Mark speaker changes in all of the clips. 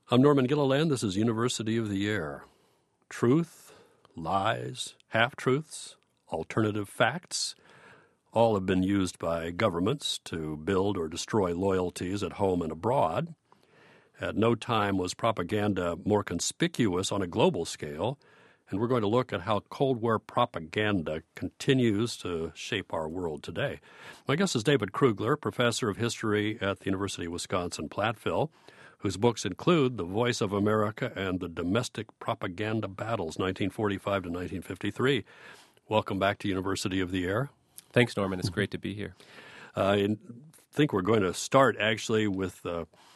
Speaker 1: I'm Norman Gilliland. This is University of the Air. Truth, lies, half-truths, alternative facts, all have been used by governments to build or destroy loyalties at home and abroad. At no time was propaganda more conspicuous on a global scale, and we're going to look at how Cold War propaganda continues to shape our world today. My guest is David Krugler, professor of history at the University of Wisconsin-Platteville, whose books include The Voice of America and The Domestic Propaganda Battles, 1945 to 1953. Welcome back to University of the Air.
Speaker 2: Thanks, Norman. It's great to be here.
Speaker 1: I think we're going to start actually with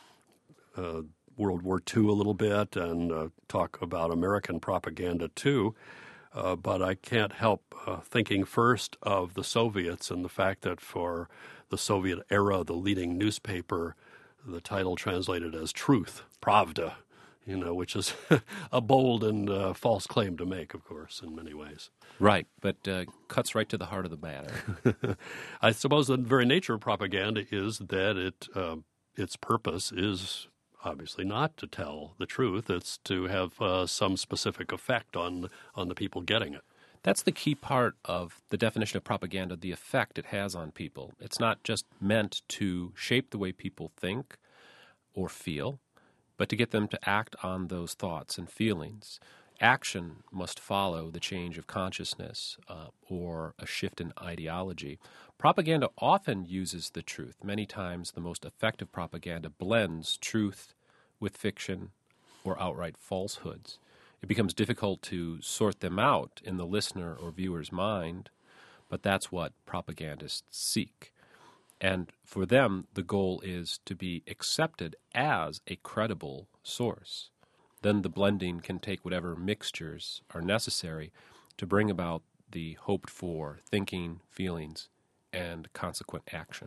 Speaker 1: World War II a little bit and talk about American propaganda too. But I can't help thinking first of the Soviets and the fact that for the Soviet era, the leading newspaper, the title translated as Truth, Pravda, which is a bold and false claim to make, of course, in many ways.
Speaker 2: Right, but cuts right to the heart of the matter.
Speaker 1: I suppose the very nature of propaganda is that its purpose is obviously not to tell the truth. It's to have some specific effect on the people getting it.
Speaker 2: That's the key part of the definition of propaganda, the effect it has on people. It's not just meant to shape the way people think or feel, but to get them to act on those thoughts and feelings. Action must follow the change of consciousness or a shift in ideology. Propaganda often uses the truth. Many times the most effective propaganda blends truth with fiction or outright falsehoods. It becomes difficult to sort them out in the listener or viewer's mind, but that's what propagandists seek. And for them, the goal is to be accepted as a credible source. Then the blending can take whatever mixtures are necessary to bring about the hoped-for thinking, feelings, and consequent action.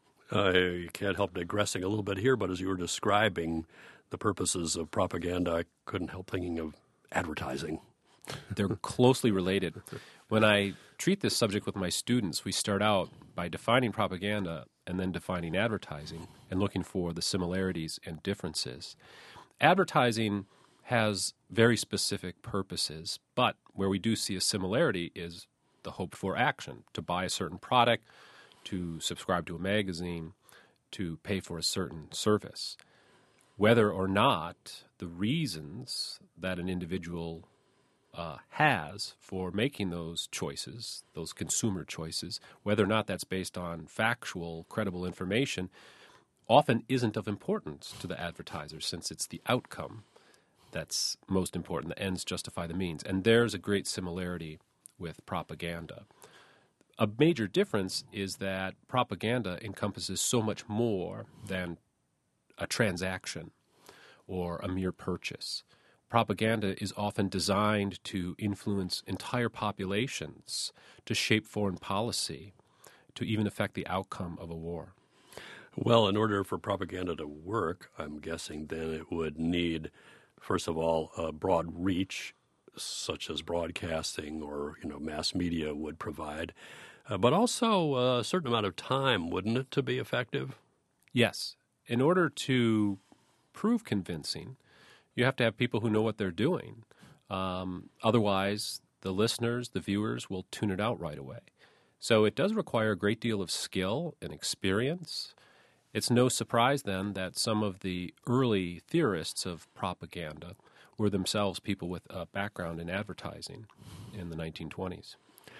Speaker 1: You can't help digressing a little bit here, but as you were describing the purposes of propaganda, I couldn't help thinking of advertising.
Speaker 2: They're closely related. When I treat this subject with my students, we start out by defining propaganda and then defining advertising and looking for the similarities and differences. Advertising has very specific purposes, but where we do see a similarity is the hope for action, to buy a certain product, to subscribe to a magazine, to pay for a certain service. Whether or not the reasons that an individual has for making those choices, those consumer choices, whether or not that's based on factual, credible information, often isn't of importance to the advertiser, since it's the outcome that's most important. The ends justify the means. And there's a great similarity with propaganda. A major difference is that propaganda encompasses so much more than a transaction or a mere purchase. Propaganda is often designed to influence entire populations, to shape foreign policy, to even affect the outcome of a war.
Speaker 1: Well, in order for propaganda to work, I'm guessing then it would need, first of all, a broad reach, such as broadcasting or mass media would provide, but also a certain amount of time, wouldn't it, to be effective?
Speaker 2: Yes. In order to prove convincing, you have to have people who know what they're doing. Otherwise, the listeners, the viewers, will tune it out right away. So it does require a great deal of skill and experience. It's no surprise, then, that some of the early theorists of propaganda were themselves people with a background in advertising in the 1920s.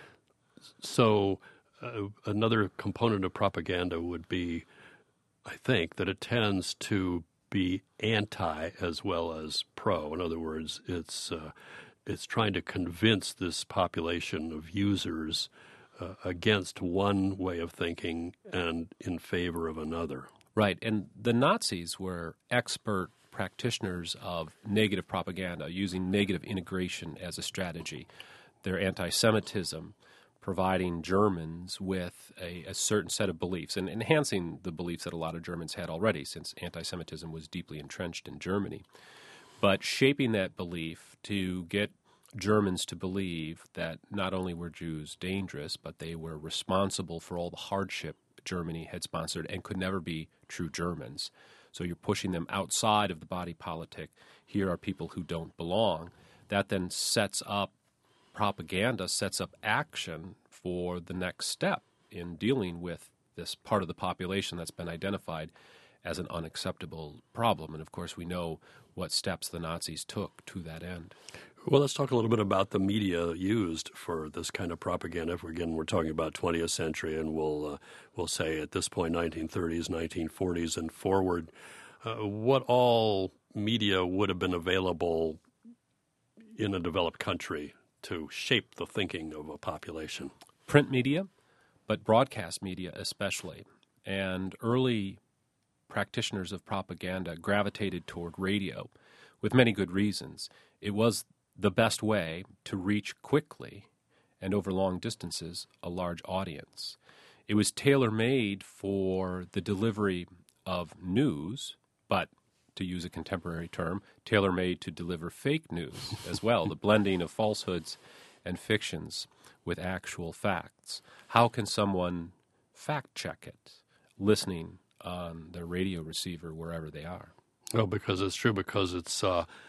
Speaker 1: So another component of propaganda would be, I think, that it tends to be anti as well as pro. In other words, it's trying to convince this population of users against one way of thinking and in favor of another.
Speaker 2: Right, and the Nazis were expert practitioners of negative propaganda, using negative integration as a strategy. Their anti-Semitism, providing Germans with a certain set of beliefs and enhancing the beliefs that a lot of Germans had already, since anti-Semitism was deeply entrenched in Germany. But shaping that belief to get Germans to believe that not only were Jews dangerous, but they were responsible for all the hardship Germany had sponsored and could never be true Germans. So you're pushing them outside of the body politic. Here are people who don't belong. That then sets up propaganda, sets up action for the next step in dealing with this part of the population that's been identified as an unacceptable problem. And of course, we know what steps the Nazis took to that end.
Speaker 1: Well, let's talk a little bit about the media used for this kind of propaganda. If we're talking about 20th century, and we'll say at this point 1930s, 1940s, and forward, what all media would have been available in a developed country to shape the thinking of a population?
Speaker 2: Print media, but broadcast media especially. And early practitioners of propaganda gravitated toward radio with many good reasons. It was the best way to reach quickly and over long distances a large audience. It was tailor-made for the delivery of news, but, to use a contemporary term, tailor-made to deliver fake news as well, the blending of falsehoods and fictions with actual facts. How can someone fact-check it, listening on their radio receiver wherever they are?
Speaker 1: Well, because it's true, because it's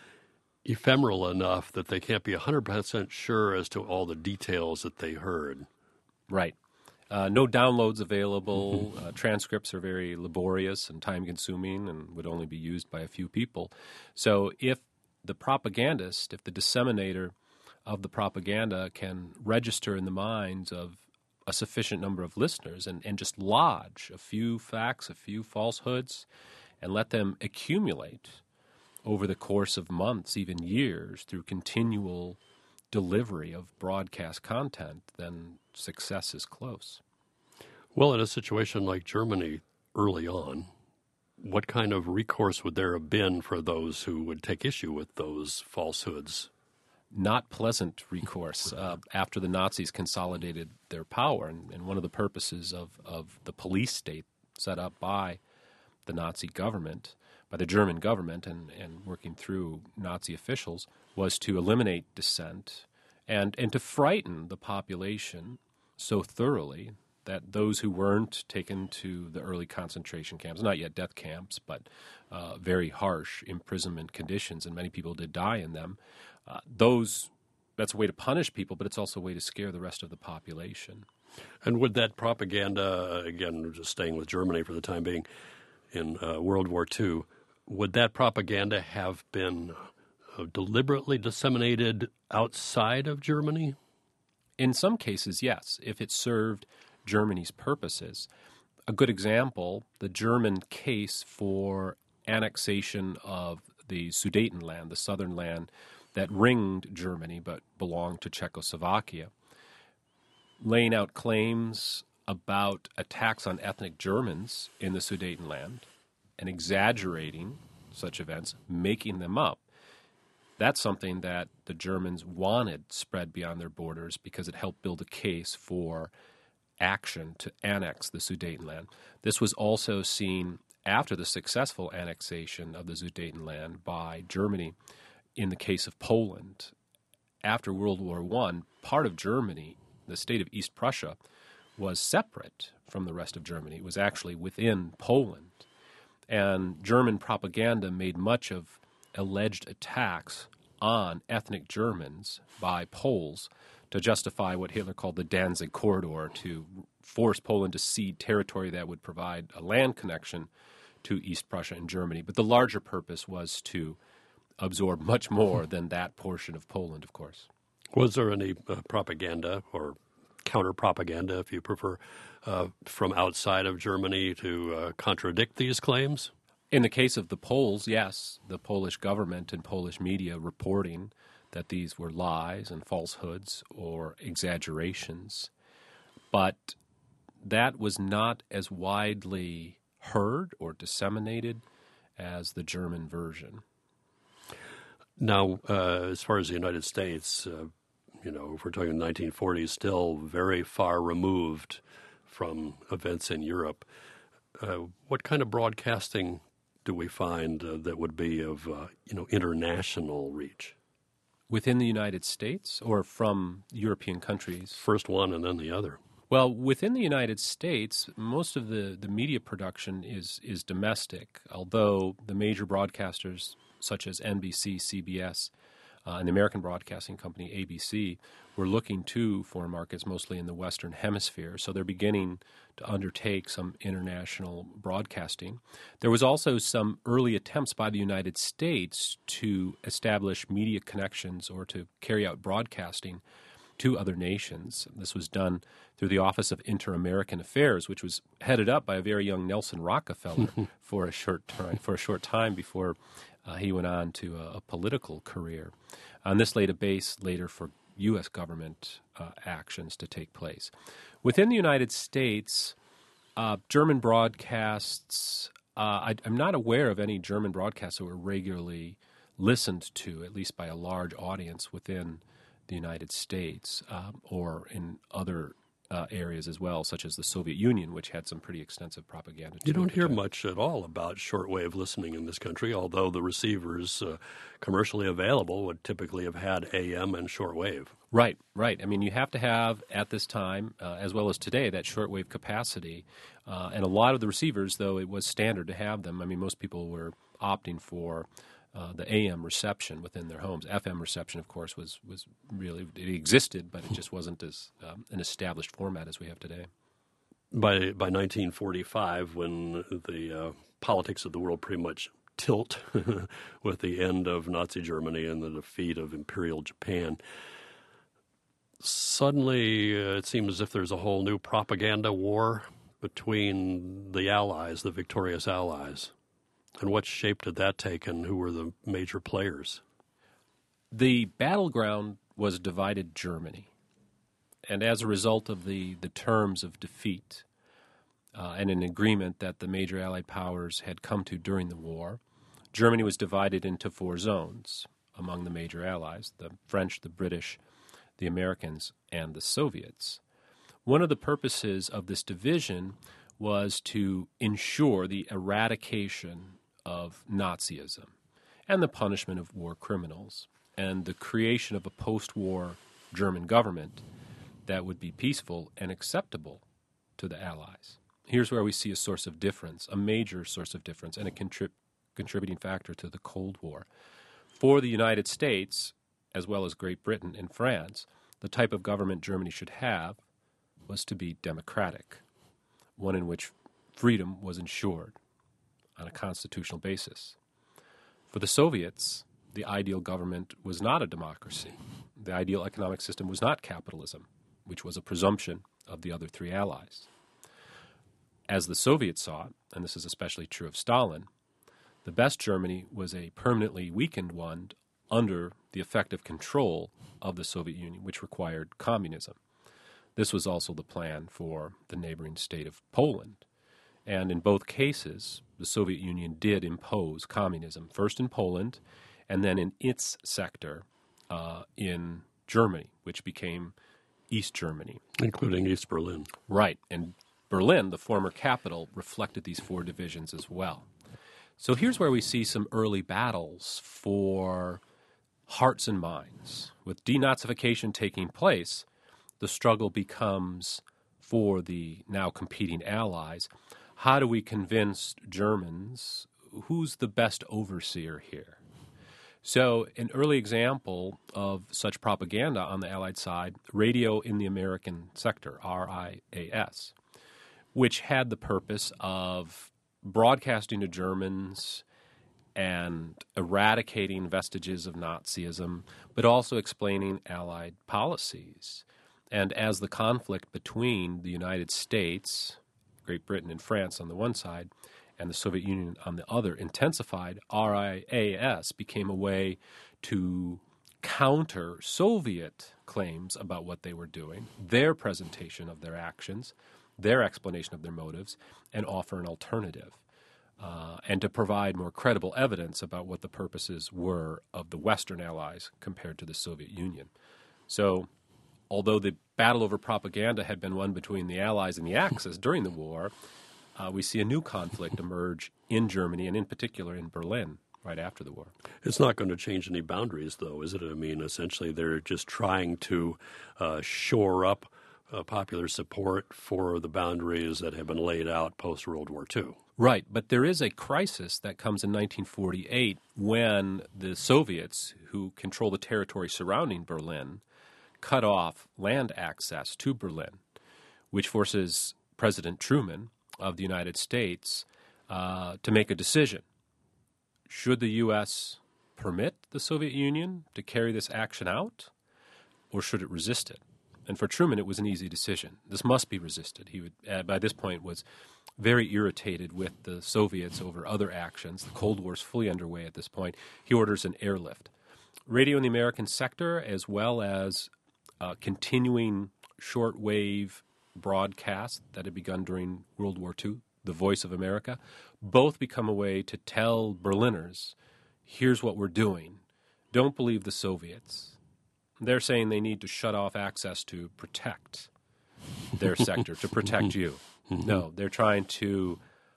Speaker 1: ephemeral enough that they can't be 100% sure as to all the details that they heard.
Speaker 2: Right. No downloads available. Transcripts are very laborious and time-consuming and would only be used by a few people. So if the propagandist, if the disseminator of the propaganda can register in the minds of a sufficient number of listeners and just lodge a few facts, a few falsehoods, and let them accumulate over the course of months, even years, through continual delivery of broadcast content, then success is close.
Speaker 1: Well, in a situation like Germany early on, what kind of recourse would there have been for those who would take issue with those falsehoods?
Speaker 2: Not pleasant recourse after the Nazis consolidated their power. And one of the purposes of the police state set up by the Nazi government, by the German government and working through Nazi officials, was to eliminate dissent and to frighten the population so thoroughly that those who weren't taken to the early concentration camps, not yet death camps, but very harsh imprisonment conditions, and many people did die in them, that's a way to punish people, but it's also a way to scare the rest of the population.
Speaker 1: And would that propaganda, again, just staying with Germany for the time being, in World War II, would that propaganda have been deliberately disseminated outside of Germany?
Speaker 2: In some cases, yes, if it served Germany's purposes. A good example, the German case for annexation of the Sudetenland, the southern land that ringed Germany but belonged to Czechoslovakia, laying out claims about attacks on ethnic Germans in the Sudetenland and exaggerating such events, making them up. That's something that the Germans wanted spread beyond their borders because it helped build a case for action to annex the Sudetenland. This was also seen after the successful annexation of the Sudetenland by Germany in the case of Poland. After World War I, part of Germany, the state of East Prussia, was separate from the rest of Germany. It was actually within Poland. And German propaganda made much of alleged attacks on ethnic Germans by Poles to justify what Hitler called the Danzig Corridor, to force Poland to cede territory that would provide a land connection to East Prussia and Germany. But the larger purpose was to absorb much more than that portion of Poland, of course.
Speaker 1: Was there any propaganda or counter-propaganda, if you prefer, from outside of Germany to contradict these claims?
Speaker 2: In the case of the Poles, yes, the Polish government and Polish media reporting that these were lies and falsehoods or exaggerations. But that was not as widely heard or disseminated as the German version.
Speaker 1: Now, as far as the United States, if we're talking 1940s, still very far removed from events in Europe. What kind of broadcasting do we find that would be of international reach?
Speaker 2: Within the United States or from European countries?
Speaker 1: First one and then the other.
Speaker 2: Well, within the United States, most of the media production is domestic, although the major broadcasters such as NBC, CBS, and the American Broadcasting Company, ABC, were looking to foreign markets mostly in the Western Hemisphere, so they're beginning to undertake some international broadcasting. There was also some early attempts by the United States to establish media connections or to carry out broadcasting to other nations. This was done through the Office of Inter-American Affairs, which was headed up by a very young Nelson Rockefeller for a short time before he went on to a political career. And this laid a base later for U.S. government actions to take place. Within the United States, German broadcasts, I'm not aware of any German broadcasts that were regularly listened to, at least by a large audience within the United States or in other areas as well, such as the Soviet Union, which had some pretty extensive propaganda.
Speaker 1: You don't hear much at all about shortwave listening in this country, although the receivers commercially available would typically have had AM and shortwave.
Speaker 2: Right. I mean, you have to have, at this time, as well as today, that shortwave capacity. And a lot of the receivers, though it was standard to have them, I mean, most people were opting for the AM reception within their homes. FM reception, of course, was really, it existed, but it just wasn't as an established format as we have today.
Speaker 1: By 1945, when the politics of the world pretty much tilt with the end of Nazi Germany and the defeat of Imperial Japan, suddenly it seems as if there's a whole new propaganda war between the Allies, the victorious Allies. And what shape did that take, and who were the major players?
Speaker 2: The battleground was divided Germany. And as a result of the terms of defeat and an agreement that the major Allied powers had come to during the war, Germany was divided into 4 zones among the major Allies, the French, the British, the Americans, and the Soviets. One of the purposes of this division was to ensure the eradication of Nazism and the punishment of war criminals and the creation of a post-war German government that would be peaceful and acceptable to the Allies. Here's where we see a source of difference, a major source of difference, and a contributing factor to the Cold War. For the United States, as well as Great Britain and France, the type of government Germany should have was to be democratic, one in which freedom was ensured on a constitutional basis. For the Soviets, the ideal government was not a democracy. The ideal economic system was not capitalism, which was a presumption of the other 3 allies. As the Soviets saw it, and this is especially true of Stalin, the best Germany was a permanently weakened one under the effective control of the Soviet Union, which required communism. This was also the plan for the neighboring state of Poland. And in both cases, the Soviet Union did impose communism, first in Poland and then in its sector in Germany, which became East Germany.
Speaker 1: Including East Berlin.
Speaker 2: Right. And Berlin, the former capital, reflected these 4 divisions as well. So here's where we see some early battles for hearts and minds. With denazification taking place, the struggle becomes for the now competing allies. How do we convince Germans who's the best overseer here? So an early example of such propaganda on the Allied side, radio in the American sector, RIAS, which had the purpose of broadcasting to Germans and eradicating vestiges of Nazism, but also explaining Allied policies. And as the conflict between the United States, Great Britain and France on the one side, and the Soviet Union on the other intensified, RIAS became a way to counter Soviet claims about what they were doing, their presentation of their actions, their explanation of their motives, and offer an alternative, and to provide more credible evidence about what the purposes were of the Western Allies compared to the Soviet Union. So although the battle over propaganda had been won between the Allies and the Axis during the war, we see a new conflict emerge in Germany and in particular in Berlin right after the war.
Speaker 1: It's not going to change any boundaries, though, is it? I mean, essentially they're just trying to shore up popular support for the boundaries that have been laid out post-World War II.
Speaker 2: Right, but there is a crisis that comes in 1948 when the Soviets, who control the territory surrounding Berlin, cut off land access to Berlin, which forces President Truman of the United States to make a decision. Should the U.S. permit the Soviet Union to carry this action out, or should it resist it? And for Truman, it was an easy decision. This must be resisted. He would, by this point, was very irritated with the Soviets over other actions. The Cold War is fully underway at this point. He orders an airlift. Radio in the American sector, as well as continuing shortwave broadcasts that had begun during World War II, the Voice of America, both become a way to tell Berliners, here's what we're doing. Don't believe the Soviets. They're saying they need to shut off access to protect their sector, to protect you. No, they're trying to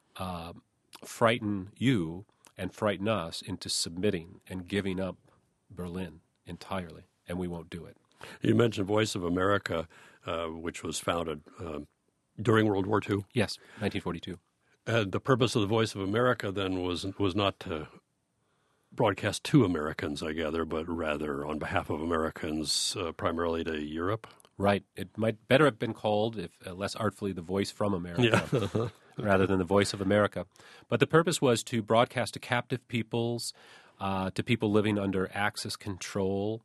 Speaker 2: frighten you and frighten us into submitting and giving up Berlin entirely, and we won't do it.
Speaker 1: You mentioned Voice of America, which was founded during World War II.
Speaker 2: Yes, 1942.
Speaker 1: The purpose of the Voice of America then was not to broadcast to Americans, I gather, but rather on behalf of Americans, primarily to Europe.
Speaker 2: Right. It might better have been called, if less artfully, the Voice from America, rather than the Voice of America. But the purpose was to broadcast to captive peoples, to people living under Axis control,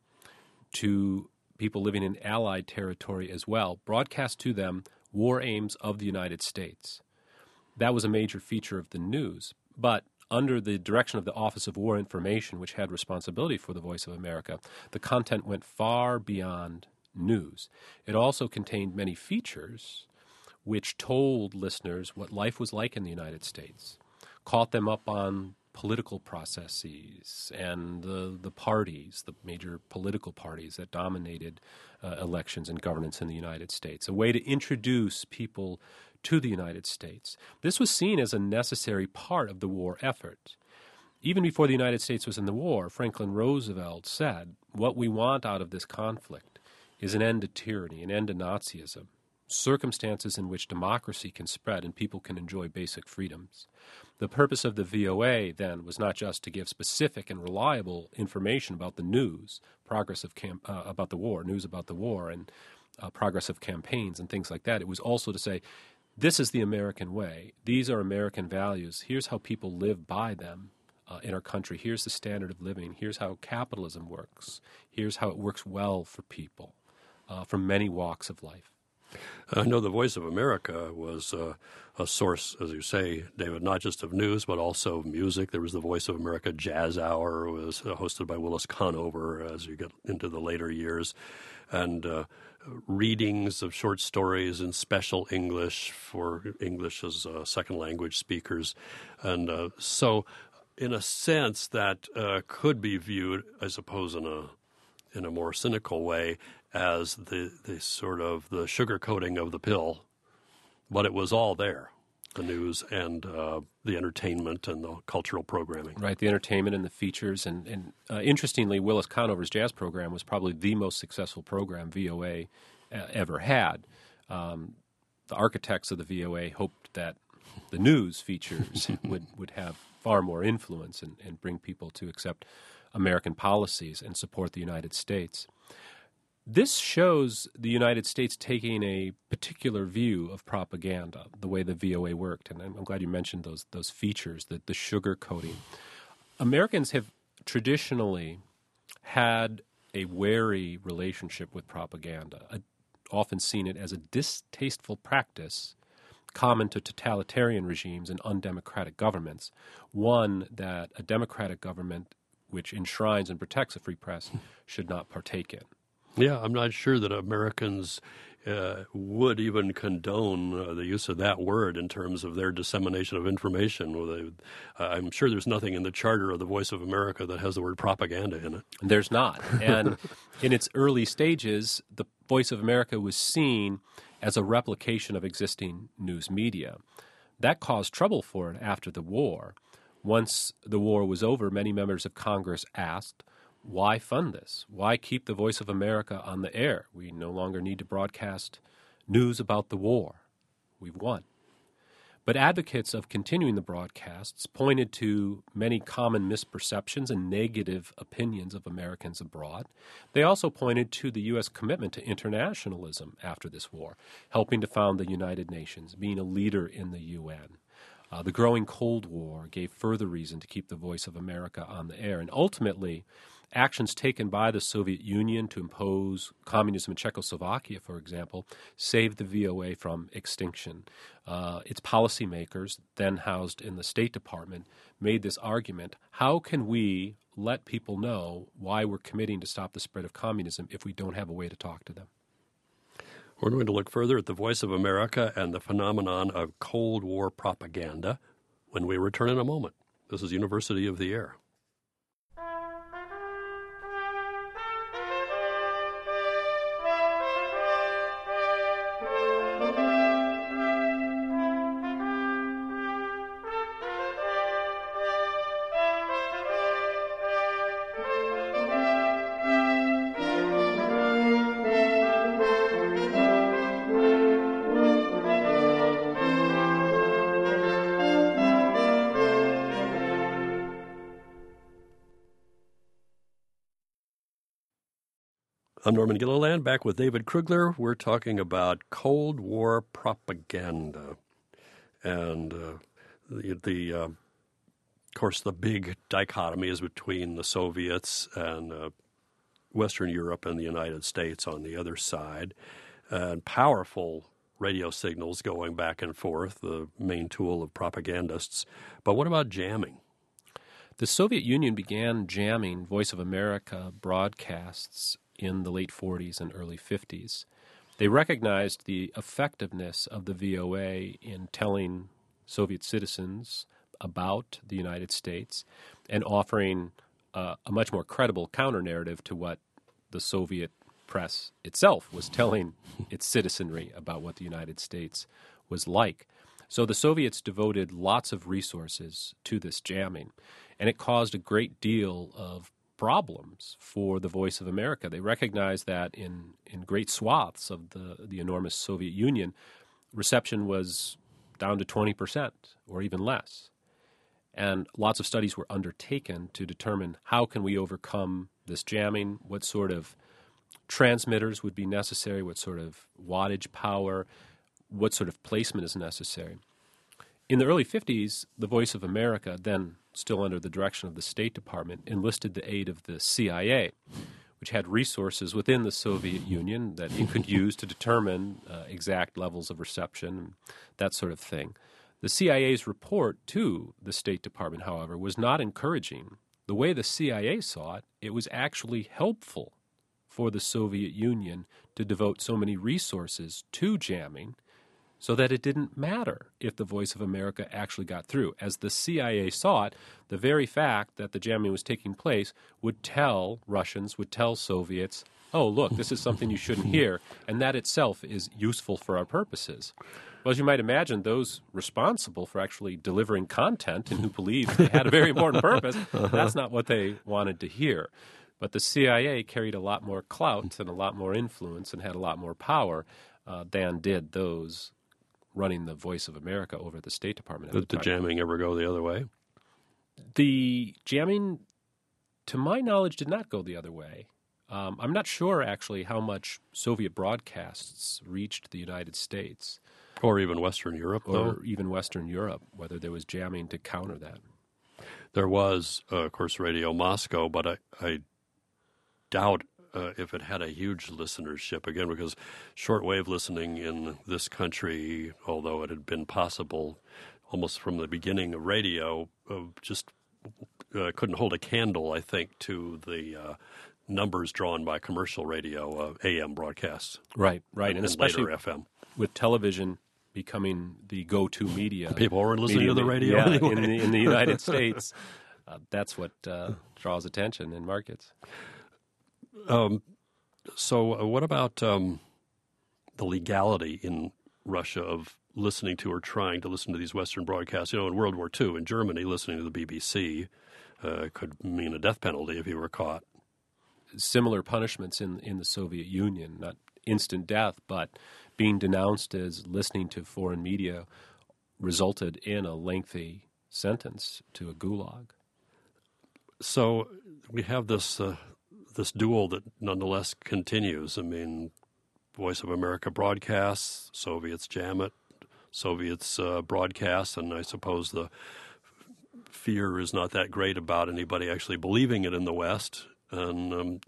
Speaker 2: to people living in Allied territory as well, broadcast to them war aims of the United States. That was a major feature of the news. But under the direction of the Office of War Information, which had responsibility for the Voice of America, the content went far beyond news. It also contained many features which told listeners what life was like in the United States, caught them up on political processes and the parties, the major political parties that dominated elections and governance in the United States, a way to introduce people to the United States. This was seen as a necessary part of the war effort. Even before the United States was in the war, Franklin Roosevelt said, what we want out of this conflict is an end to tyranny, an end to Nazism, circumstances in which democracy can spread and people can enjoy basic freedoms. The purpose of the VOA then was not just to give specific and reliable information about the news, progress of about the war, news about the war, and progress of campaigns and things like that. It was also to say, this is the American way. These are American values. Here's how people live by them in our country. Here's the standard of living. Here's how capitalism works. Here's how it works well for people from many walks of life.
Speaker 1: I know the Voice of America was a source, as you say, David, not just of news, but also of music. There was the Voice of America Jazz Hour. It was hosted by Willis Conover as you get into the later years. And readings of short stories in special English for English as second language speakers. And so in a sense that could be viewed, I suppose, in a more cynical way, as the sort of the sugarcoating of the pill, but it was all there, the news and the entertainment and the cultural programming.
Speaker 2: Right, the entertainment and the features. And interestingly, Willis Conover's jazz program was probably the most successful program VOA ever had. The architects of the VOA hoped that the news features would have far more influence and bring people to accept American policies and support the United States. This shows the United States taking a particular view of propaganda, the way the VOA worked. And I'm glad you mentioned those features, the sugar coating. Americans have traditionally had a wary relationship with propaganda, often seen it as a distasteful practice common to totalitarian regimes and undemocratic governments, one that a democratic government which enshrines and protects a free press should not partake in.
Speaker 1: Yeah, I'm not sure that Americans would even condone the use of that word in terms of their dissemination of information. I'm sure there's nothing in the charter of the Voice of America that has the word propaganda in it.
Speaker 2: There's not. And in its early stages, the Voice of America was seen as a replication of existing news media. That caused trouble for it after the war. Once the war was over, many members of Congress asked, why fund this? Why keep the Voice of America on the air? We no longer need to broadcast news about the war. We've won. But advocates of continuing the broadcasts pointed to many common misperceptions and negative opinions of Americans abroad. They also pointed to the U.S. commitment to internationalism after this war, helping to found the United Nations, being a leader in the UN. The growing Cold War gave further reason to keep the voice of America on the air. And ultimately, actions taken by the Soviet Union to impose communism in Czechoslovakia, for example, saved the VOA from extinction. Its policymakers, then housed in the State Department, made this argument: how can we let people know why we're committing to stop the spread of communism if we don't have a way to talk to them?
Speaker 1: We're going to look further at the Voice of America and the phenomenon of Cold War propaganda when we return in a moment. This is University of the Air. I'm Norman Gilliland, back with David Krugler. We're talking about Cold War propaganda. And, of course, the big dichotomy is between the Soviets and Western Europe and the United States on the other side. And powerful radio signals going back and forth, the main tool of propagandists. But what about jamming?
Speaker 2: The Soviet Union began jamming Voice of America broadcasts in the late 40s and early 50s. They recognized the effectiveness of the VOA in telling Soviet citizens about the United States and offering a much more credible counter-narrative to what the Soviet press itself was telling its citizenry about what the United States was like. So the Soviets devoted lots of resources to this jamming, and it caused a great deal of problems for the Voice of America. They recognized that in great swaths of the enormous Soviet Union, reception was down to 20% or even less. And lots of studies were undertaken to determine how can we overcome this jamming, what sort of transmitters would be necessary, what sort of wattage power, what sort of placement is necessary. In the early 50s, the Voice of America, then still under the direction of the State Department, enlisted the aid of the CIA, which had resources within the Soviet Union that it could use to determine exact levels of reception, that sort of thing. The CIA's report to the State Department, however, was not encouraging. The way the CIA saw it, it was actually helpful for the Soviet Union to devote so many resources to jamming so that it didn't matter if the Voice of America actually got through. As the CIA saw it, the very fact that the jamming was taking place would tell Russians, would tell Soviets, oh, look, this is something you shouldn't hear, and that itself is useful for our purposes. Well, as you might imagine, those responsible for actually delivering content and who believed they had a very important purpose, that's not what they wanted to hear. But the CIA carried a lot more clout and a lot more influence and had a lot more power than did those running the Voice of America over at the State Department.
Speaker 1: Did the jamming ever go the other way?
Speaker 2: The jamming, to my knowledge, did not go the other way. I'm not sure, actually, how much Soviet broadcasts reached the United States.
Speaker 1: Or even Western Europe, though?
Speaker 2: Or even Western Europe, whether there was jamming to counter that.
Speaker 1: There was, of course, Radio Moscow, but I doubt if it had a huge listenership, again, because shortwave listening in this country, although it had been possible almost from the beginning of radio, just couldn't hold a candle, I think, to the numbers drawn by commercial radio, AM broadcasts.
Speaker 2: Right. And especially
Speaker 1: later FM.
Speaker 2: With television becoming the go-to media.
Speaker 1: People weren't listening to the radio anyway.
Speaker 2: in the United States. That's what draws attention in markets.
Speaker 1: So what about the legality in Russia of listening to or trying to listen to these Western broadcasts? In World War II, in Germany, listening to the BBC could mean a death penalty if you were caught.
Speaker 2: Similar punishments in the Soviet Union, not instant death, but being denounced as listening to foreign media resulted in a lengthy sentence to a gulag.
Speaker 1: So we have this this duel that nonetheless continues. I mean, Voice of America broadcasts, Soviets jam it, Soviets broadcast, and I suppose the fear is not that great about anybody actually believing it in the West. And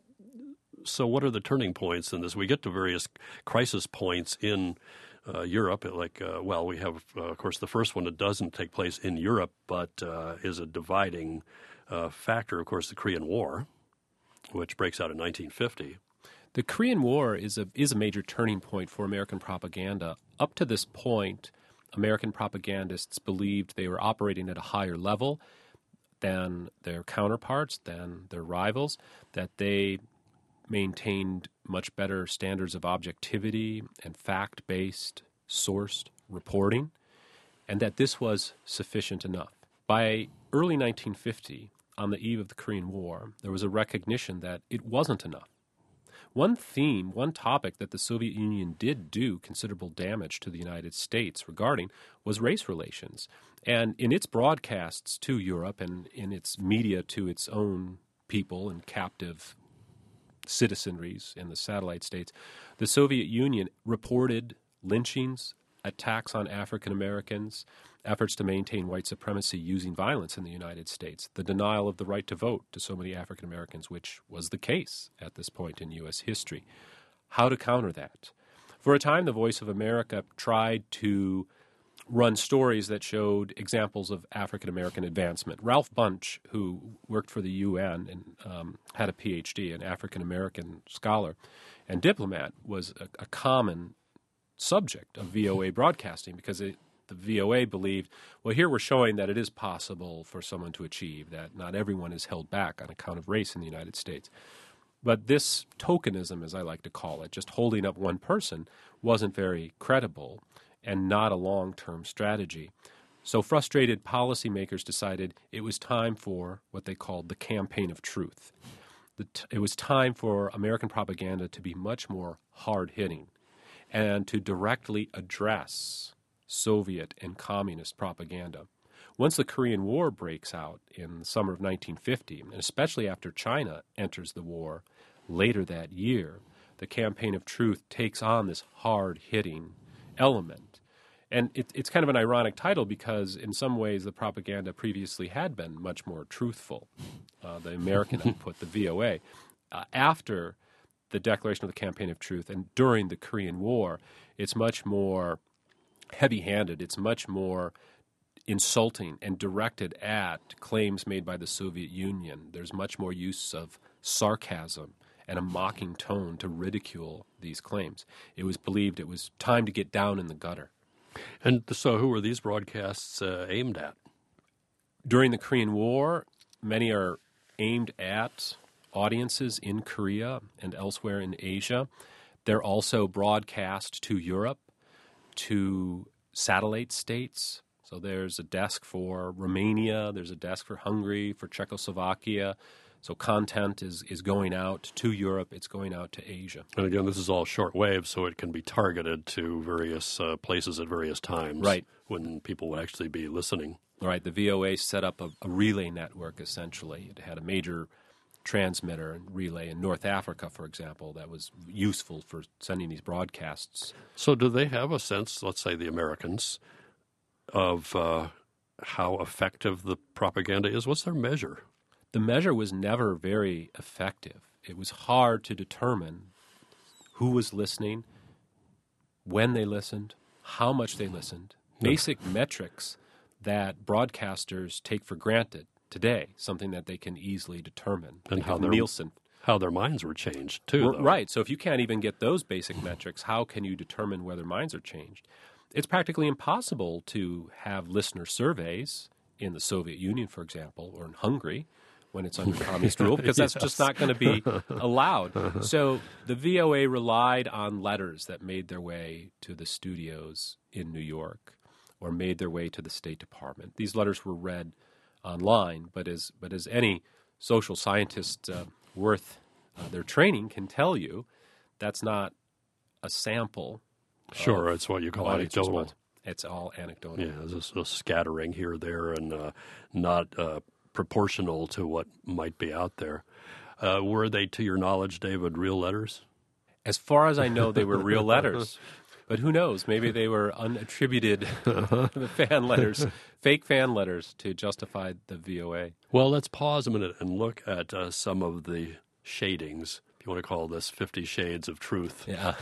Speaker 1: so what are the turning points in this? We get to various crisis points in Europe. We have, of course, the first one that doesn't take place in Europe, but is a dividing factor, of course, the Korean War, which breaks out in 1950.
Speaker 2: The Korean War is a major turning point for American propaganda. Up to this point, American propagandists believed they were operating at a higher level than their counterparts, than their rivals, that they maintained much better standards of objectivity and fact-based, sourced reporting, and that this was sufficient enough. By early 1950, on the eve of the Korean War, there was a recognition that it wasn't enough. One theme, one topic that the Soviet Union did do considerable damage to the United States regarding was race relations. And in its broadcasts to Europe and in its media to its own people and captive citizenries in the satellite states, the Soviet Union reported lynchings, attacks on African Americans, efforts to maintain white supremacy using violence in the United States, the denial of the right to vote to so many African Americans, which was the case at this point in U.S. history. How to counter that? For a time, the Voice of America tried to run stories that showed examples of African American advancement. Ralph Bunche, who worked for the UN and had a PhD, an African American scholar and diplomat, was a common subject of VOA broadcasting because the VOA believed, well, here we're showing that it is possible for someone to achieve, that not everyone is held back on account of race in the United States. But this tokenism, as I like to call it, just holding up one person, wasn't very credible and not a long-term strategy. So frustrated policymakers decided it was time for what they called the campaign of truth. It was time for American propaganda to be much more hard-hitting and to directly address Soviet and communist propaganda. Once the Korean War breaks out in the summer of 1950, and especially after China enters the war later that year, the campaign of truth takes on this hard-hitting element. And it's kind of an ironic title because in some ways the propaganda previously had been much more truthful, the American output, the VOA. After the declaration of the campaign of truth and during the Korean War, it's much more heavy-handed. It's much more insulting and directed at claims made by the Soviet Union. There's much more use of sarcasm and a mocking tone to ridicule these claims. It was believed it was time to get down in the gutter.
Speaker 1: And so who were these broadcasts aimed at?
Speaker 2: During the Korean War, many are aimed at audiences in Korea and elsewhere in Asia. They're also broadcast to Europe, to satellite states. So there's a desk for Romania, there's a desk for Hungary, for Czechoslovakia. So content is going out to Europe, it's going out to Asia.
Speaker 1: And again, this is all shortwave, so it can be targeted to various places at various times,
Speaker 2: right,
Speaker 1: when people would actually be listening.
Speaker 2: Right. The VOA set up a relay network, essentially. It had a major transmitter and relay in North Africa, for example, that was useful for sending these broadcasts.
Speaker 1: So do they have a sense, let's say the Americans, of how effective the propaganda is? What's their measure?
Speaker 2: The measure was never very effective. It was hard to determine who was listening, when they listened, how much they listened. Basic metrics that broadcasters take for granted today, something that they can easily determine.
Speaker 1: And how their minds were changed, too. Though.
Speaker 2: Right. So if you can't even get those basic metrics, how can you determine whether minds are changed? It's practically impossible to have listener surveys in the Soviet Union, for example, or in Hungary when it's under communist rule, because that's just not going to be allowed. So the VOA relied on letters that made their way to the studios in New York or made their way to the State Department. These letters were read online, but as any social scientist worth their training can tell you, that's not a sample
Speaker 1: Sure, it's what you call
Speaker 2: audience
Speaker 1: anecdotal.
Speaker 2: response. It's all anecdotal.
Speaker 1: Yeah, there's a scattering here or there, and not proportional to what might be out there. Were they, to your knowledge, David, real letters?
Speaker 2: As far as I know, they were real letters. But who knows? Maybe they were unattributed the fan letters, fake fan letters to justify the VOA.
Speaker 1: Well, let's pause a minute and look at some of the shadings, if you want to call this 50 Shades of Truth,
Speaker 2: Yeah.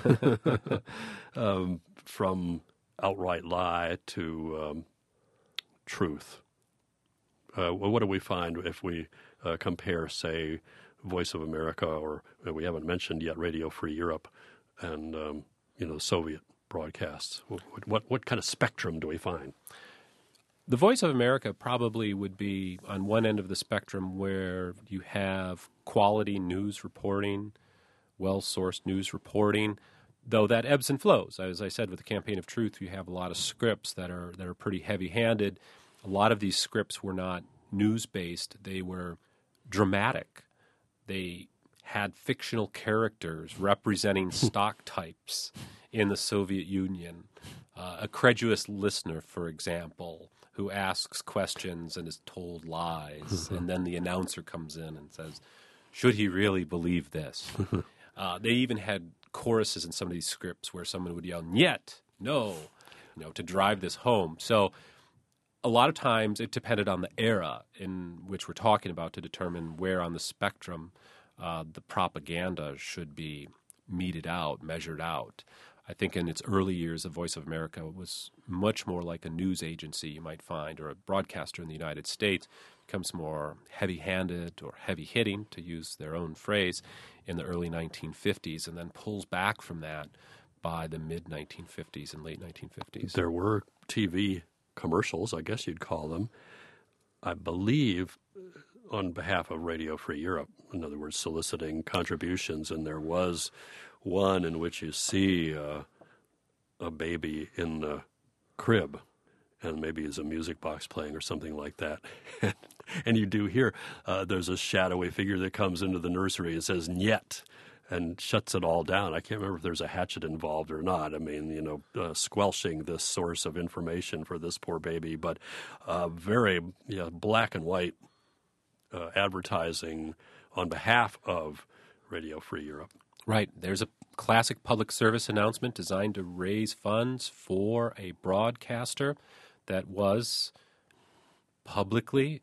Speaker 1: from outright lie to truth. What do we find if we compare, say, Voice of America, or we haven't mentioned yet Radio Free Europe, and Soviet broadcasts? What kind of spectrum do we find?
Speaker 2: The Voice of America probably would be on one end of the spectrum where you have quality news reporting, well-sourced news reporting, though that ebbs and flows. As I said, with the Campaign of Truth, you have a lot of scripts that are pretty heavy-handed. A lot of these scripts were not news-based. They were dramatic. They had fictional characters representing stock types in the Soviet Union. A credulous listener, for example, who asks questions and is told lies, and then the announcer comes in and says, should he really believe this? They even had choruses in some of these scripts where someone would yell, "Niet, no," to drive this home. So a lot of times it depended on the era in which we're talking about to determine where on the spectrum the propaganda should be meted out, measured out. I think in its early years, the Voice of America was much more like a news agency you might find, or a broadcaster in the United States. Becomes more heavy-handed or heavy-hitting, to use their own phrase, in the early 1950s, and then pulls back from that by the mid-1950s and late 1950s.
Speaker 1: There were TV commercials, I guess you'd call them, I believe, on behalf of Radio Free Europe, in other words, soliciting contributions, and there was one in which you see a baby in the crib, and maybe there's a music box playing or something like that. And you do hear there's a shadowy figure that comes into the nursery and says, "Niet," and shuts it all down. I can't remember if there's a hatchet involved or not. I mean, squelching this source of information for this poor baby, but very black and white advertising on behalf of Radio Free Europe.
Speaker 2: Right. There's a classic public service announcement designed to raise funds for a broadcaster that was publicly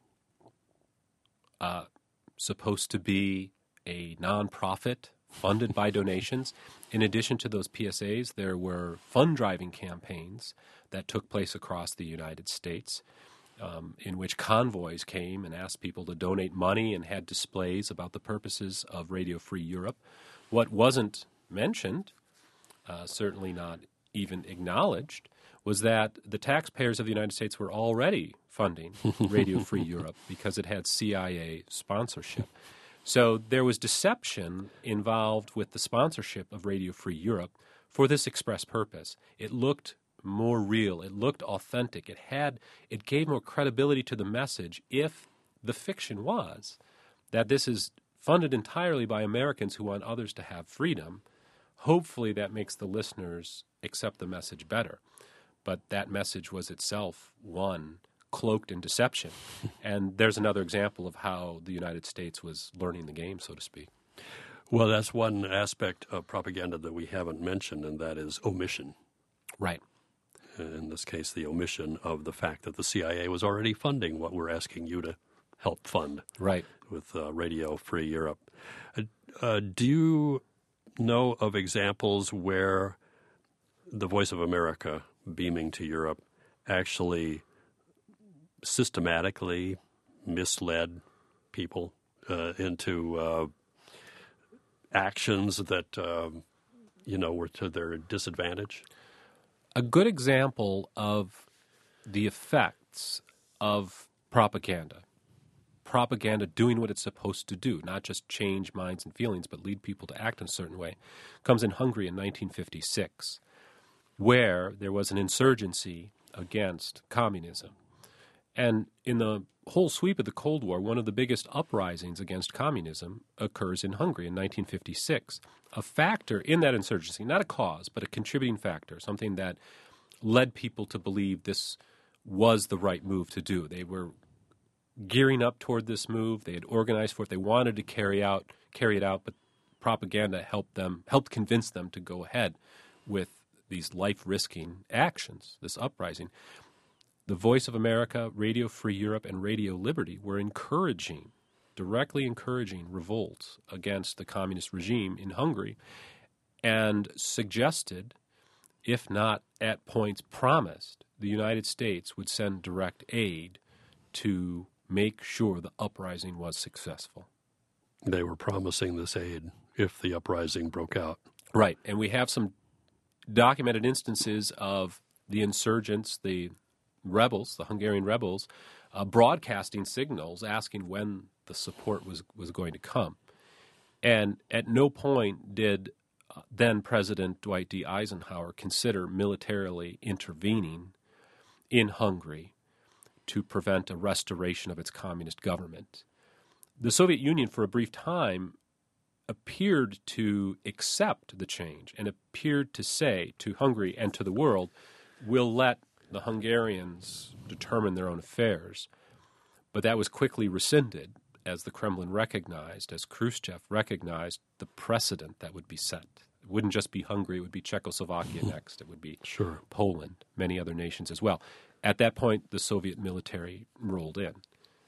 Speaker 2: supposed to be a nonprofit funded by donations. In addition to those PSAs, there were fund-driving campaigns that took place across the United States, in which convoys came and asked people to donate money and had displays about the purposes of Radio Free Europe. What wasn't mentioned, certainly not even acknowledged, was that the taxpayers of the United States were already funding Radio Free Europe because it had CIA sponsorship. So there was deception involved with the sponsorship of Radio Free Europe for this express purpose. It looked more real. It looked authentic. It gave more credibility to the message if the fiction was that this is funded entirely by Americans who want others to have freedom. Hopefully that makes the listeners accept the message better. But that message was itself one cloaked in deception. And there's another example of how the United States was learning the game, so to speak.
Speaker 1: Well, that's one aspect of propaganda that we haven't mentioned, and that is omission.
Speaker 2: Right.
Speaker 1: In this case, the omission of the fact that the CIA was already funding what we're asking you to help fund.
Speaker 2: Right.
Speaker 1: With Radio Free Europe. Do you know of examples where the Voice of America, beaming to Europe, actually systematically misled people into actions that, were to their disadvantage?
Speaker 2: A good example of the effects of propaganda doing what it's supposed to do, not just change minds and feelings, but lead people to act in a certain way, comes in Hungary in 1956, where there was an insurgency against communism. And in the whole sweep of the Cold War, one of the biggest uprisings against communism occurs in Hungary in 1956. A factor in that insurgency, not a cause, but a contributing factor, something that led people to believe this was the right move to do. They were gearing up toward this move. They had organized for it. They wanted to carry it out, but propaganda helped convince them to go ahead with these life-risking actions, this uprising. The Voice of America, Radio Free Europe, and Radio Liberty were directly encouraging revolts against the communist regime in Hungary, and suggested, if not at points promised, the United States would send direct aid to make sure the uprising was successful.
Speaker 1: They were promising this aid if the uprising broke out.
Speaker 2: Right, and we have some documented instances of the insurgents, the rebels, the Hungarian rebels, broadcasting signals asking when the support was going to come. And at no point did then President Dwight D. Eisenhower consider militarily intervening in Hungary to prevent a restoration of its communist government. The Soviet Union, for a brief time, appeared to accept the change and appeared to say to Hungary and to the world, we'll let the Hungarians determine their own affairs. But that was quickly rescinded as the Kremlin recognized, as Khrushchev recognized, the precedent that would be set. It wouldn't just be Hungary, it would be Czechoslovakia next. It would be Poland, many other nations as well. At that point, the Soviet military rolled in.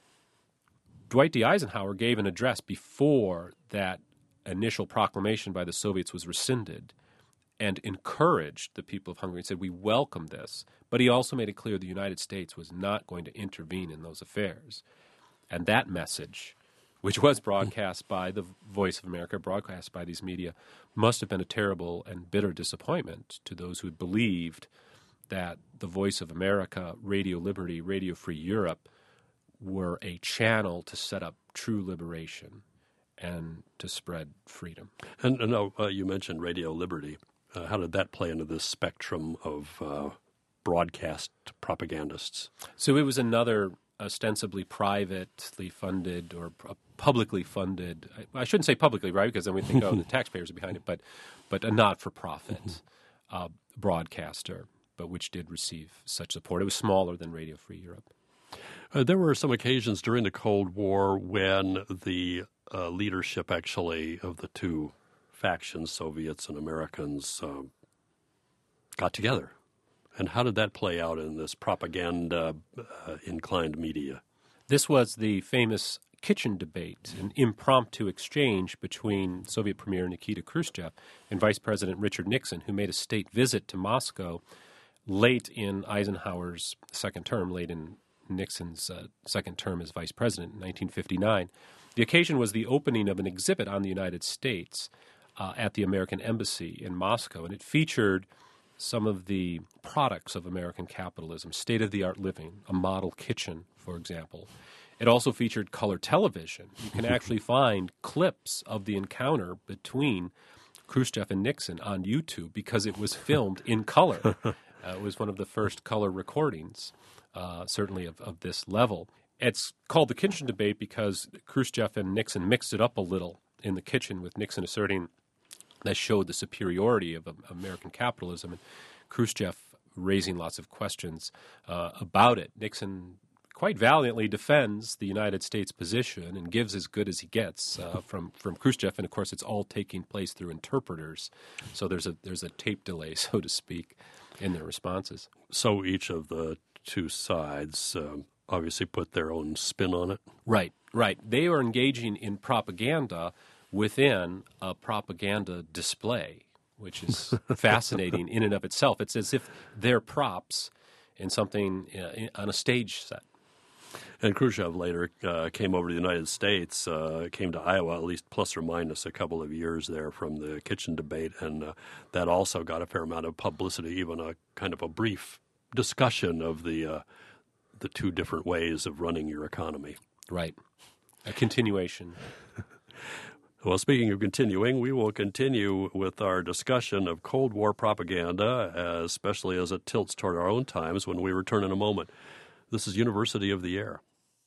Speaker 2: Dwight D. Eisenhower gave an address before that initial proclamation by the Soviets was rescinded and encouraged the people of Hungary and said, we welcome this. But he also made it clear the United States was not going to intervene in those affairs. And that message, which was broadcast by the Voice of America, broadcast by these media, must have been a terrible and bitter disappointment to those who had believed that the Voice of America, Radio Liberty, Radio Free Europe were a channel to set up true liberation and to spread freedom.
Speaker 1: And you mentioned Radio Liberty. How did that play into this spectrum of broadcast propagandists?
Speaker 2: So it was another ostensibly privately funded or publicly funded, I shouldn't say publicly, right, because then we think, the taxpayers are behind it, but a not-for-profit broadcaster, but which did receive such support. It was smaller than Radio Free Europe.
Speaker 1: There were some occasions during the Cold War when the leadership, actually, of the two factions, Soviets and Americans, got together. And how did that play out in this propaganda-inclined media?
Speaker 2: This was the famous kitchen debate, an impromptu exchange between Soviet Premier Nikita Khrushchev and Vice President Richard Nixon, who made a state visit to Moscow late in Eisenhower's second term, late in Nixon's second term as vice president in 1959. The occasion was the opening of an exhibit on the United States at the American Embassy in Moscow, and it featured some of the products of American capitalism, state-of-the-art living, a model kitchen, for example. It also featured color television. You can actually find clips of the encounter between Khrushchev and Nixon on YouTube because it was filmed in color. It was one of the first color recordings, certainly of this level. It's called the kitchen debate because Khrushchev and Nixon mixed it up a little in the kitchen, with Nixon asserting that showed the superiority of American capitalism, and Khrushchev raising lots of questions about it. Nixon quite valiantly defends the United States position and gives as good as he gets from Khrushchev, and of course it's all taking place through interpreters. So there's a tape delay, so to speak, in their responses.
Speaker 1: So each of the two sides obviously put their own spin on it?
Speaker 2: Right. They are engaging in propaganda within a propaganda display, which is fascinating in and of itself. It's as if they're props in something on a stage set.
Speaker 1: And Khrushchev later came over to the United States, came to Iowa, at least plus or minus a couple of years there from the kitchen debate, and that also got a fair amount of publicity, even a kind of a brief discussion of the two different ways of running your economy.
Speaker 2: Right. A continuation.
Speaker 1: Well, speaking of continuing, we will continue with our discussion of Cold War propaganda, especially as it tilts toward our own times, when we return in a moment. This is University of the Air.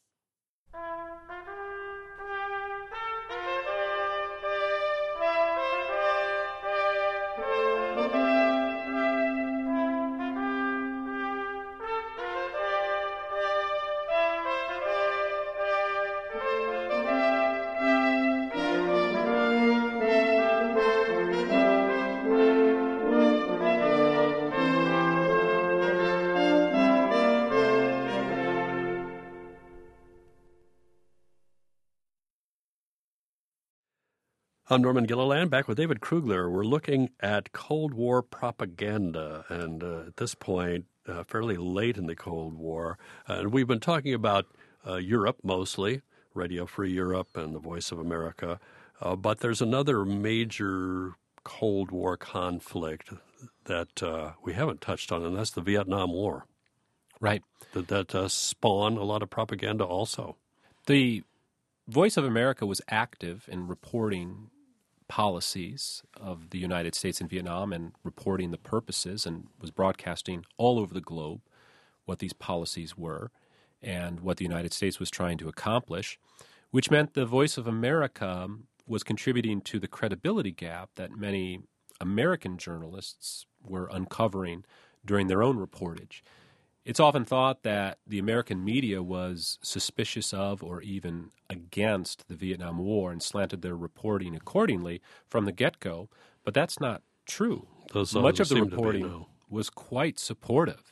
Speaker 1: I'm Norman Gilliland, back with David Krugler. We're looking at Cold War propaganda, and at this point, fairly late in the Cold War. And we've been talking about Europe mostly, Radio Free Europe and the Voice of America. But there's another major Cold War conflict that we haven't touched on, and that's the Vietnam War.
Speaker 2: Right.
Speaker 1: Did that spawn a lot of propaganda also?
Speaker 2: The Voice of America was active in reporting policies of the United States in Vietnam and reporting the purposes, and was broadcasting all over the globe what these policies were and what the United States was trying to accomplish, which meant the Voice of America was contributing to the credibility gap that many American journalists were uncovering during their own reportage. It's often thought that the American media was suspicious of or even against the Vietnam War and slanted their reporting accordingly from the get-go, but that's not true. Much of the reporting was quite supportive,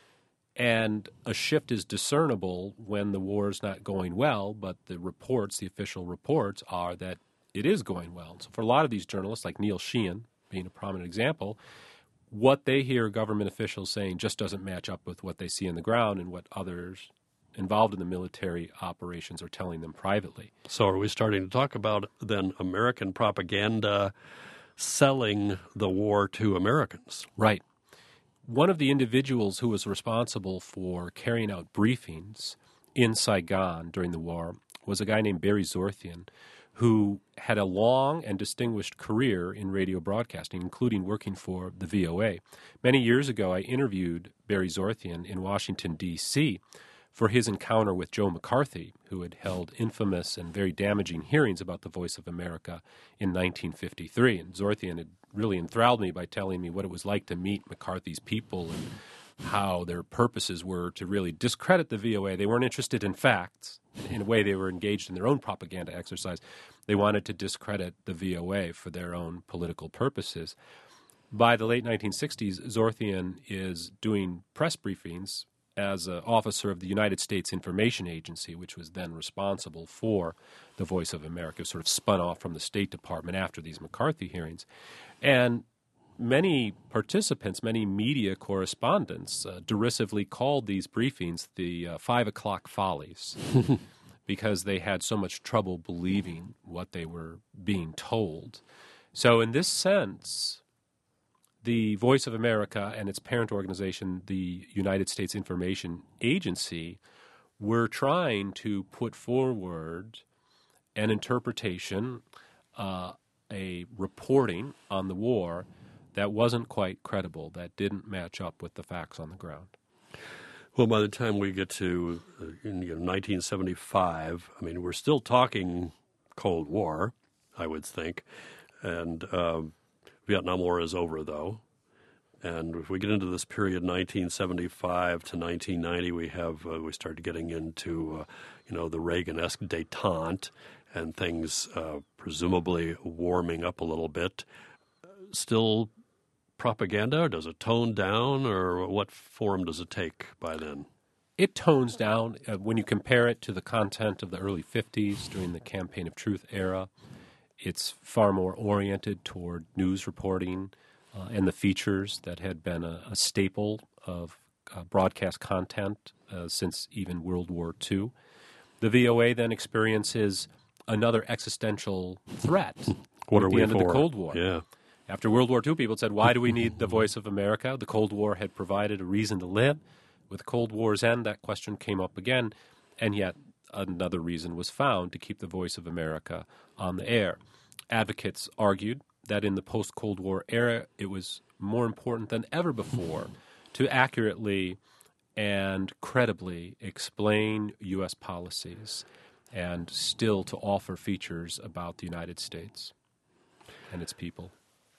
Speaker 2: and a shift is discernible when the war is not going well, but the reports, the official reports, are that it is going well. So for a lot of these journalists, like Neil Sheehan being a prominent example, what they hear government officials saying just doesn't match up with what they see on the ground and what others involved in the military operations are telling them privately.
Speaker 1: So are we starting to talk about, then, American propaganda selling the war to Americans?
Speaker 2: Right. One of the individuals who was responsible for carrying out briefings in Saigon during the war was a guy named Barry Zorthian, who had a long and distinguished career in radio broadcasting, including working for the VOA. Many years ago, I interviewed Barry Zorthian in Washington, D.C., for his encounter with Joe McCarthy, who had held infamous and very damaging hearings about the Voice of America in 1953. And Zorthian had really enthralled me by telling me what it was like to meet McCarthy's people and how their purposes were to really discredit the VOA. They weren't interested in facts. In a way, they were engaged in their own propaganda exercise. They wanted to discredit the VOA for their own political purposes. By the late 1960s, Zorthian is doing press briefings as an officer of the United States Information Agency, which was then responsible for the Voice of America, sort of spun off from the State Department after these McCarthy hearings. And many participants, many media correspondents derisively called these briefings the 5 o'clock follies because they had so much trouble believing what they were being told. So in this sense, the Voice of America and its parent organization, the United States Information Agency, were trying to put forward an interpretation, a reporting on the war that wasn't quite credible, that didn't match up with the facts on the ground.
Speaker 1: Well, by the time we get to 1975, I mean, we're still talking Cold War, I would think, and Vietnam War is over, though. And if we get into this period, 1975 to 1990, we started getting into the Reagan-esque détente and things presumably warming up a little bit. Still propaganda, or does it tone down, or what form does it take by then?
Speaker 2: It tones down when you compare it to the content of the early 50s during the Campaign of Truth era. It's far more oriented toward news reporting and the features that had been a staple of broadcast content since even World War II. The VOA then experiences another existential threat
Speaker 1: What
Speaker 2: at
Speaker 1: are
Speaker 2: the
Speaker 1: we
Speaker 2: end
Speaker 1: for?
Speaker 2: of the Cold War.
Speaker 1: Yeah.
Speaker 2: After World War II, people said, why do we need the Voice of America? The Cold War had provided a reason to live. With Cold War's end, that question came up again, and yet another reason was found to keep the Voice of America on the air. Advocates argued that in the post-Cold War era, it was more important than ever before to accurately and credibly explain U.S. policies and still to offer features about the United States and its people.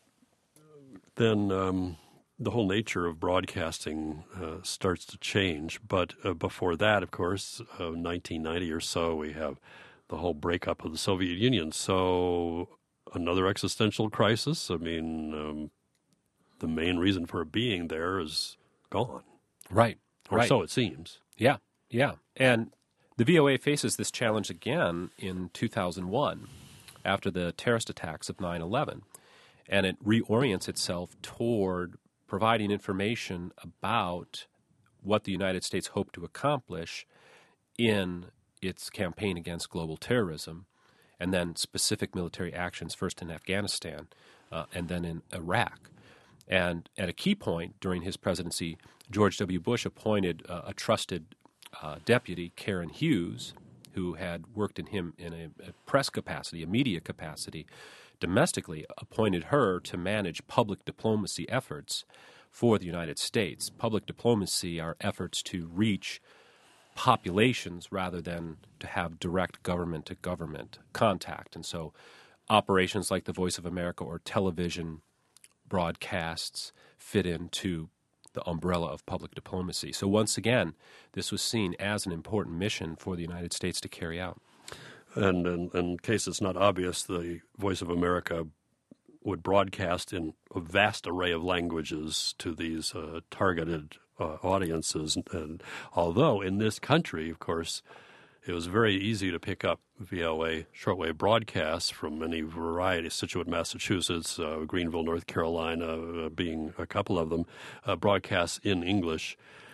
Speaker 1: Then the whole nature of broadcasting starts to change. But before that, of course, 1990 or so, we have the whole breakup of the Soviet Union. So another existential crisis. I mean, the main reason for it being there is gone.
Speaker 2: Right.
Speaker 1: Or so it seems.
Speaker 2: Yeah. And the VOA faces this challenge again in 2001 after the terrorist attacks of 9/11. And it reorients itself toward providing information about what the United States hoped to accomplish in its campaign against global terrorism, and then specific military actions, first in Afghanistan and then in Iraq. And at a key point during his presidency, George W. Bush appointed a trusted deputy, Karen Hughes, who had worked in a press capacity, a media capacity, domestically, appointed her to manage public diplomacy efforts for the United States. Public diplomacy are efforts to reach populations rather than to have direct government-to-government contact. And so operations like the Voice of America or television broadcasts fit into the umbrella of public diplomacy. So once again, this was seen as an important mission for the United States to carry out.
Speaker 1: And in case it's not obvious, the Voice of America would broadcast in a vast array of languages to these targeted audiences. And although in this country, of course, it was very easy to pick up VOA shortwave broadcasts from any variety, Scituate, Massachusetts, Greenville, North Carolina, being a couple of them, broadcasts in English.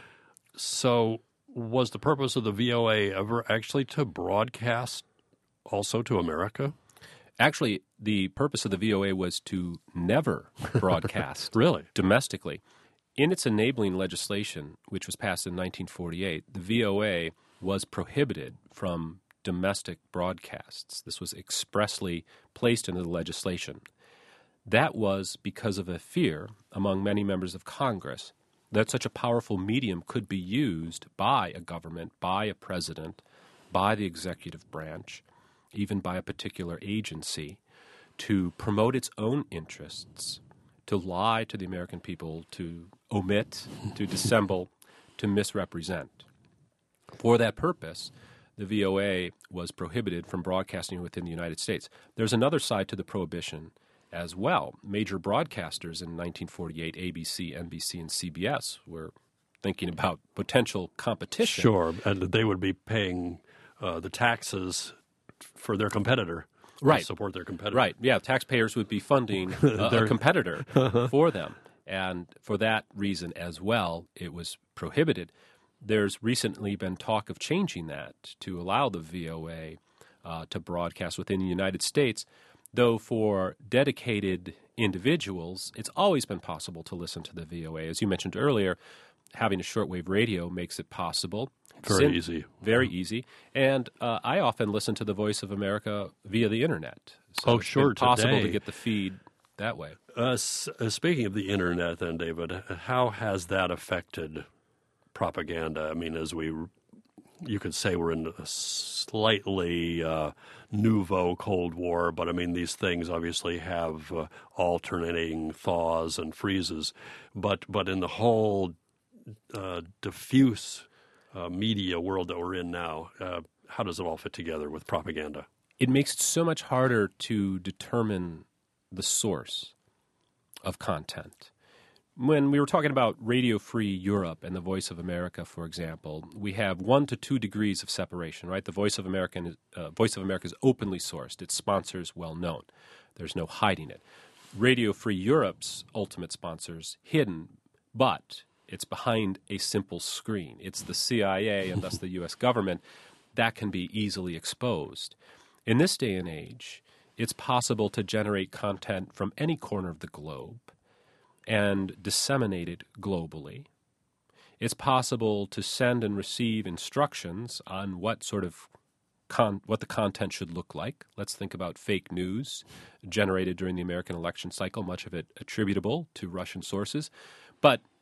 Speaker 1: So was the purpose of the VOA ever actually to broadcast also to America?
Speaker 2: Actually, the purpose of the VOA was to never broadcast
Speaker 1: Really?
Speaker 2: domestically. In its enabling legislation, which was passed in 1948, the VOA was prohibited from domestic broadcasts. This was expressly placed into the legislation. That was because of a fear among many members of Congress that such a powerful medium could be used by a government, by a president, by the executive branch, even by a particular agency, to promote its own interests, to lie to the American people, to omit, to dissemble, to misrepresent. For that purpose, the VOA was prohibited from broadcasting within the United States. There's another side to the prohibition as well. Major broadcasters in 1948, ABC, NBC, and CBS, were thinking about potential competition.
Speaker 1: Sure, and they would be paying the taxes for their competitor.
Speaker 2: Right.
Speaker 1: To support their competitor.
Speaker 2: Right, yeah, taxpayers would be funding a competitor for them. And for that reason as well, it was prohibited. There's recently been talk of changing that to allow the VOA to broadcast within the United States, though for dedicated individuals, it's always been possible to listen to the VOA. As you mentioned earlier, having a shortwave radio makes it possible.
Speaker 1: Very easy.
Speaker 2: Very easy. And I often listen to the Voice of America via the Internet. So it's
Speaker 1: sure,
Speaker 2: been possible
Speaker 1: today.
Speaker 2: to get the feed that way.
Speaker 1: Speaking of the Internet then, David, how has that affected propaganda? I mean, you could say we're in a slightly nouveau Cold War, but I mean, these things obviously have alternating thaws and freezes. But in the whole diffuse media world that we're in now, how does it all fit together with propaganda?
Speaker 2: It makes it so much harder to determine the source of content. When we were talking about Radio Free Europe and the Voice of America, for example, we have 1 to 2 degrees of separation, right? The Voice of America is openly sourced. Its sponsors well known. There's no hiding it. Radio Free Europe's ultimate sponsors hidden, but it's behind a simple screen. It's the CIA and thus the U.S. government that can be easily exposed. In this day and age, it's possible to generate content from any corner of the globe and disseminate it globally. It's possible to send and receive instructions on what sort of what the content should look like. Let's think about fake news generated during the American election cycle, much of it attributable to Russian sources. But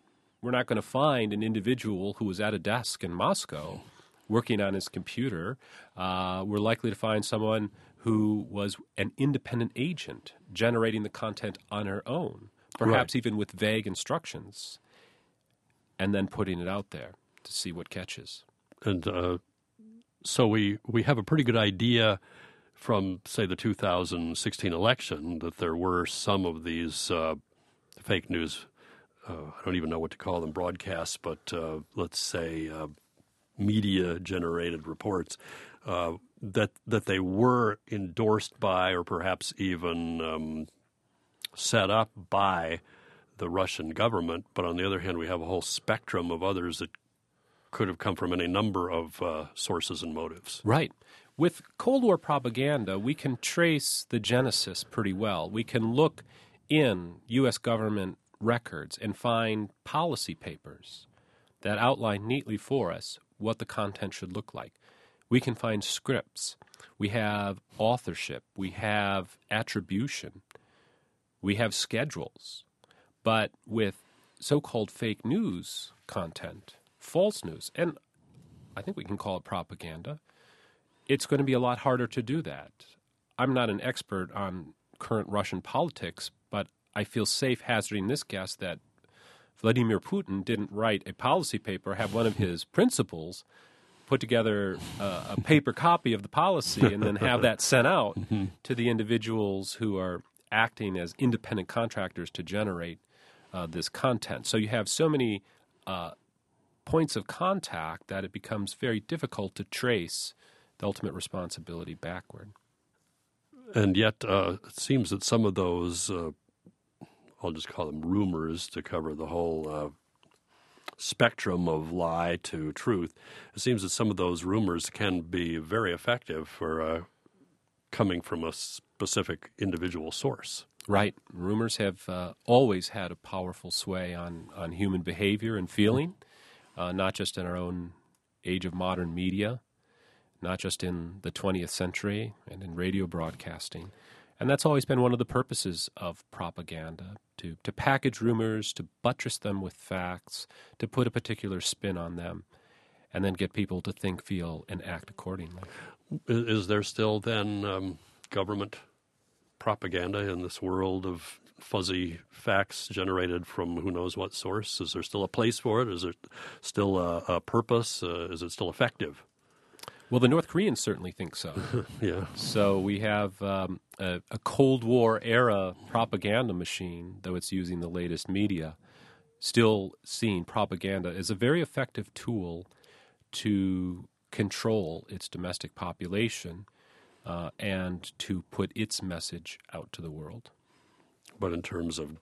Speaker 2: We're not going to find an individual who was at a desk in Moscow working on his computer. We're likely to find someone who was an independent agent generating the content on her own, perhaps even with vague instructions, and then putting it out there to see what catches.
Speaker 1: And so we have a pretty good idea from, say, the 2016 election that there were some of these fake news, I don't even know what to call them, broadcasts, but let's say media-generated reports, that they were endorsed by or perhaps even set up by the Russian government. But on the other hand, we have a whole spectrum of others that could have come from any number of sources and motives.
Speaker 2: Right. With Cold War propaganda, we can trace the genesis pretty well. We can look in U.S. government records and find policy papers that outline neatly for us what the content should look like. We can find scripts. We have authorship. We have attribution. We have schedules. But with so-called fake news content, false news, and I think we can call it propaganda, it's going to be a lot harder to do that. I'm not an expert on current Russian politics, but I feel safe hazarding this guess that Vladimir Putin didn't write a policy paper, have one of his principals put together a paper copy of the policy, and then have that sent out to the individuals who are acting as independent contractors to generate this content. So you have so many points of contact that it becomes very difficult to trace the ultimate responsibility backward.
Speaker 1: And yet it seems that some of those, I'll just call them rumors to cover the whole spectrum of lie to truth, it seems that some of those rumors can be very effective for coming from a specific individual source.
Speaker 2: Right. Rumors have always had a powerful sway on human behavior and feeling, not just in our own age of modern media, not just in the 20th century and in radio broadcasting. And that's always been one of the purposes of propaganda, to package rumors, to buttress them with facts, to put a particular spin on them, and then get people to think, feel, and act accordingly.
Speaker 1: Is there still then government propaganda in this world of fuzzy facts generated from who knows what source? Is there still a place for it? Is there still a purpose? Is it still effective?
Speaker 2: Well, the North Koreans certainly think so.
Speaker 1: Yeah.
Speaker 2: So we have a Cold War era propaganda machine, though it's using the latest media, still seeing propaganda as a very effective tool to control its domestic population and to put its message out to the world.
Speaker 1: But in terms of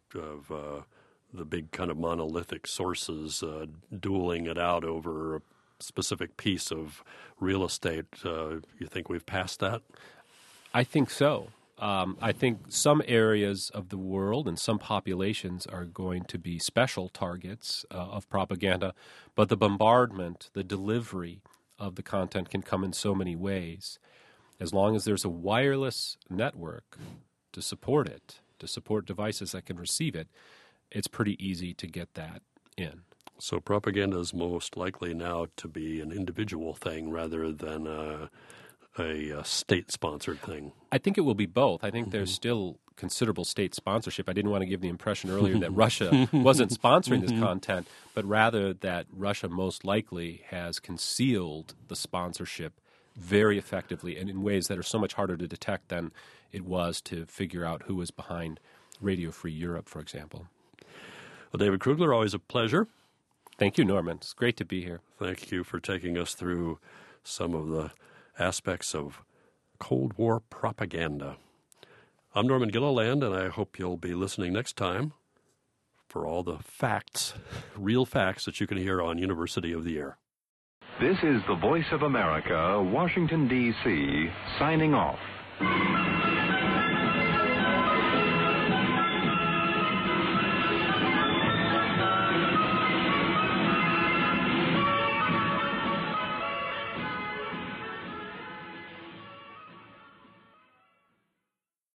Speaker 1: the big kind of monolithic sources dueling it out over a specific piece of real estate, you think we've passed that?
Speaker 2: I think so. I think some areas of the world and some populations are going to be special targets of propaganda, but the bombardment, the delivery of the content can come in so many ways. As long as there's a wireless network to support it, to support devices that can receive it, it's pretty easy to get that in.
Speaker 1: So propaganda is most likely now to be an individual thing rather than a state-sponsored thing.
Speaker 2: I think it will be both. I think there's still considerable state sponsorship. I didn't want to give the impression earlier that Russia wasn't sponsoring this content, but rather that Russia most likely has concealed the sponsorship very effectively and in ways that are so much harder to detect than it was to figure out who was behind Radio Free Europe, for example.
Speaker 1: Well, David Krugler, always a pleasure.
Speaker 2: Thank you, Norman. It's great to be here.
Speaker 1: Thank you for taking us through some of the aspects of Cold War propaganda. I'm Norman Gilliland, and I hope you'll be listening next time for all the facts, real facts that you can hear on University of the Air.
Speaker 3: This is the Voice of America, Washington, D.C., signing off.